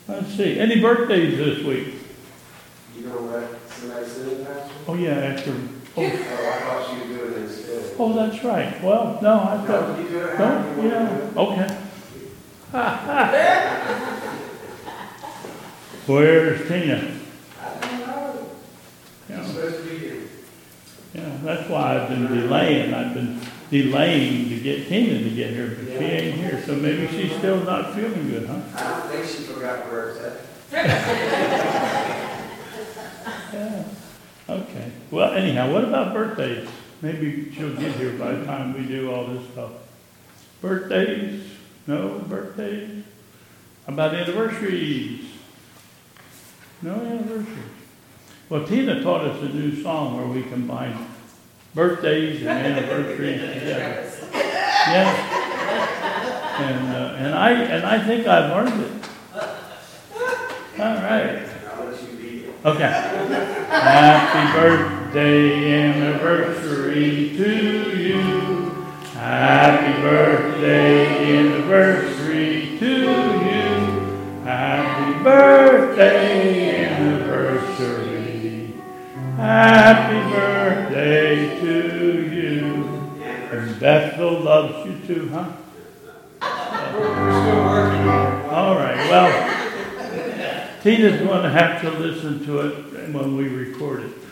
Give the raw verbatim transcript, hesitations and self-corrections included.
Let's see, any birthdays this week? You don't let somebody sit in, Pastor? Oh, yeah, after, oh, Oh, I thought you would do it instead. oh, that's right. Well, no, I No, thought, you do it however don't, you yeah, want to do it. okay. Where's Tina? You're Yeah, supposed to be here. yeah, that's why I've been delaying. I've been delaying to get Tina to get here, but she ain't here, so maybe she's still not feeling good, huh? I don't think she forgot where it's at. Yeah, okay. Well, anyhow, what about birthdays? Maybe she'll get here by the time we do all this stuff. Birthdays? No birthdays? How about anniversaries? No anniversaries. Well, Tina taught us a new song where we combine birthdays and anniversaries together. Yeah. And, uh, and I, and I think I've learned it. All right. I'll let you lead it. Okay. Happy birthday anniversary to you. Happy birthday anniversary to you. Happy birthday anniversary. Happy birthday to you. And Bethel loves you too, huh? We're still working on it. All right, well, Tina's going to have to listen to it when we record it.